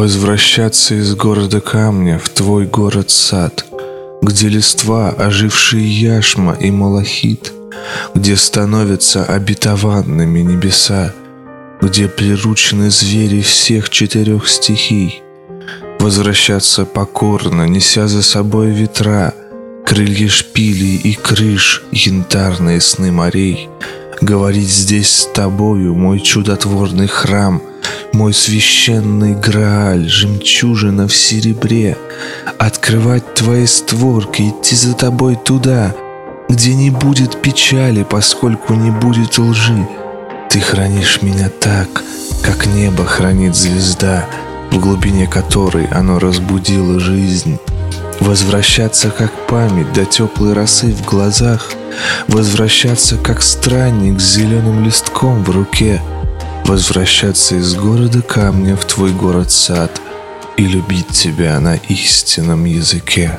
Возвращаться из города камня в твой город-сад, где листва, ожившие яшма и малахит, где становятся обетованными небеса, где приручены звери всех 4 стихий. Возвращаться покорно, неся за собой ветра, крылья шпилей и крыш, янтарные сны морей. Говорить здесь с тобою, мой чудотворный храм, мой священный Грааль, жемчужина в серебре. Открывать твои створки, идти за тобой туда, где не будет печали, поскольку не будет лжи. Ты хранишь меня так, как небо хранит звезда, в глубине которой оно разбудило жизнь. Возвращаться как память до теплой росы в глазах, возвращаться как странник с зеленым листком в руке, возвращаться из города камня в твой город-сад и любить тебя на истинном языке.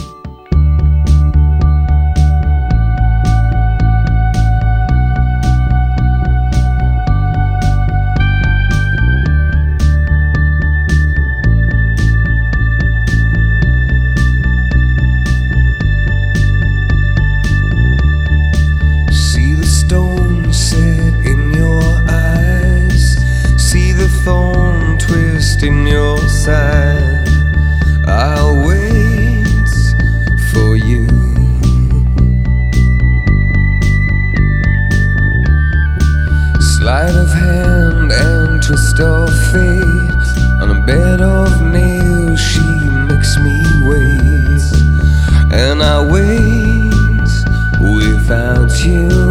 In your side, I'll wait for you. Sleight of hand and twist of fate, on a bed of nails she makes me wait, and I wait without you.